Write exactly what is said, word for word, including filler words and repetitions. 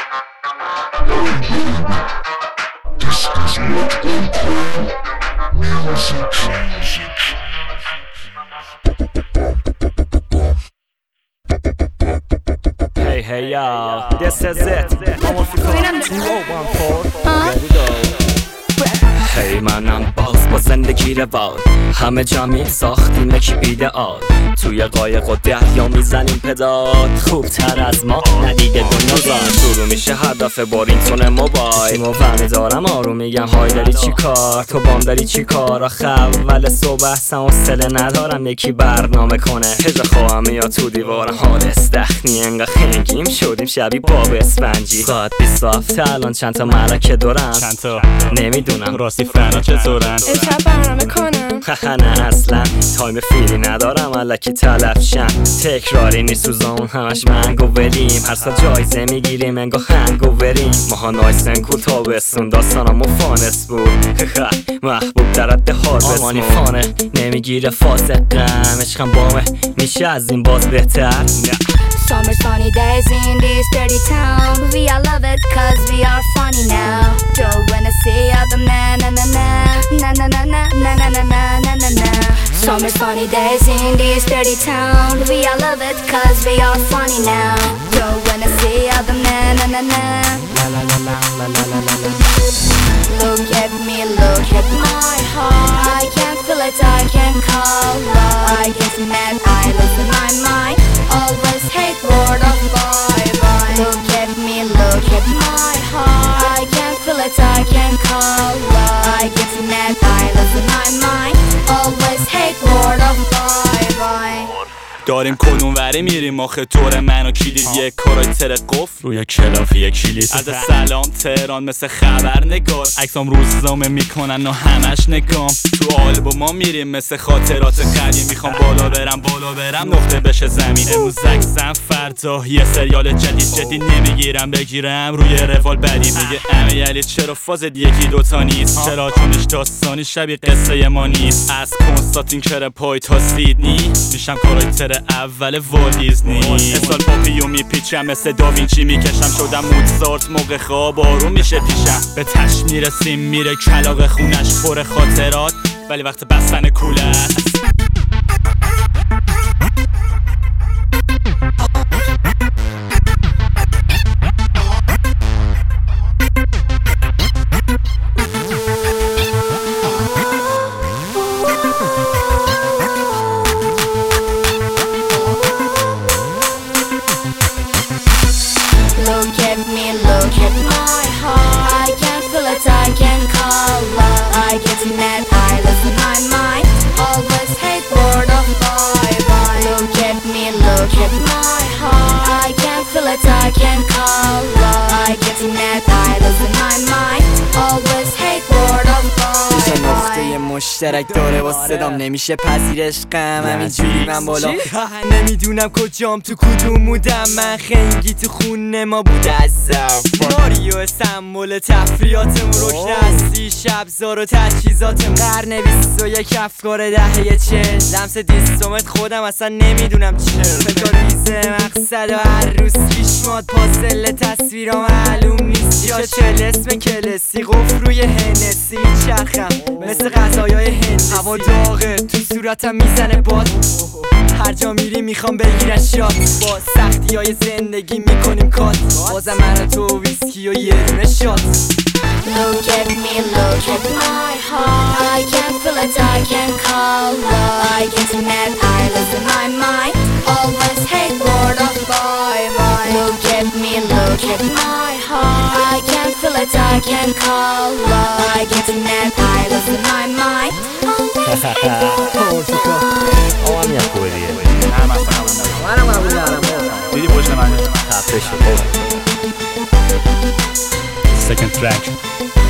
Hey, hey, y'all. This is it. I want to come to one four. Here we go. هی منم باز با زندگی روال، همه جمعی ساختیم یکی ایدئال، توی قایق و دریا میزنیم پدال، خوب تر از ما ندیده دنیا زاد. شروع میشه هدف بارینتون موبایل، تیمو ومی دارم آروم میگم های داری چی کار، تو بام داری چی کار. آخه اول صبح اصلا حوصله ندارم یکی برنامه کنه، هجا خواهم میاد تو دیوارم حال استخنی، انگا خنگیم شدیم شبیه باب اسفنجی. ساعت بیست و هفت الان چند تا ملکه دورم، چند تا نمیدونم راستی فنا چطورن؟ امشب برنامه کنم. نه اصلا تایم فیلی ندارم الکی تلفشم، تکراری نیست تو زمان همش منگو بریم، هر سال جایزه میگیریم انگا خنگو بریم. ماها نایسن کو تابستون داستانم و فانس بود، محبوب در حد هاربست آمانی فانه نمیگیره فاز غم، عشقم بامه میشه از این باز بهتر. Summer sunny days in this dirty town, we all love it cause we are funny now. Don't wanna see other na na na na na na na na na na na na na na. Summer sunny days in this dirty town, we all love it cause we are funny now. Don't wanna see other na na na na la la la la la la la la. Look at me, look at my heart, I can't feel it, I can't call love. I get mad, I lose my mind, always hate word of bye bye. Look at me, look at my heart, I can't feel it, I can't call love. I get mad, I lose my mind, always hate word of bye bye. داریم کدوم وری میریم آخه طور منو کلید یک کاراکتر قفل روی کلافی کلید. از سلام تهران مثل خبر نگار، عکسام روزنامه میکنن و همش نگام، تو آلبوما میریم مثل خاطرات قدیم، میخوام بالا برم بالا برم نقطه بشه زمین. امروز عکسم فردا یه سریال جدید، جدی نمیگیرم بگیرم روی روال بدی. میگه امیالی چرا فازت یکی دوتا نیست، چرا چونش داستانی شبیه قصه ما نیست. از کنستانتین کر پای تا سیدنی میشم کاراکتر اول والدیزنی. اسال پاپیو میپیچم مثل داوینچی میکشم، شدم موزارت موقع خواب آروم میشه پیشم. به تش میرسیم میره کلاغ خونش پر خاطرات، ولی وقت بستن کوله است. Look at me, look at my heart, I can't feel it, I can't call love. I get mad, I lose my mind, always hate word of bye bye. Look at me, look at my heart, I can't feel it, I can't call love. I get mad, I lose my mind, always hate word of bye bye. نقطه مشترک داره با صدام، نمیشه پذیرش غم همینجوری من بالا. نمیدونم کجام تو کدوم مودم، من خنگی تو خونه ما بوده عزم. ماریو سمبل تفریاتم، رکن هستی شبزار و تجهیزاتم. قرن بیست و یک افکار دهه چل، لمس دیستومت خودم اصلا نمیدونم چرا. فکاریزه مقصد و هر روز پیشماد پازل تصویرا معلوم نیست یا چل اسم کلسی قفل روی هنسی. چرخم مثل غذایای هندی، هوا داغه تو صورتم میزنه باد، هر جا میری میخوام بگیرن شات. با سختی های زندگی میکنیم کات، بازم من و تو ویسکی و یه دونه شات. Look at me, look at my heart, I can't feel it, I can't call love. I get mad, I lose my mind, always hate word of bye bye. Look at me, look at my heart, I can't feel it, I can't call love. I get mad, I lose my mind, always hate word of bye. آقا میاد خوبه دیگه. هم اصلا منم قبول دارم. دیدی پشت من خفه شد. second track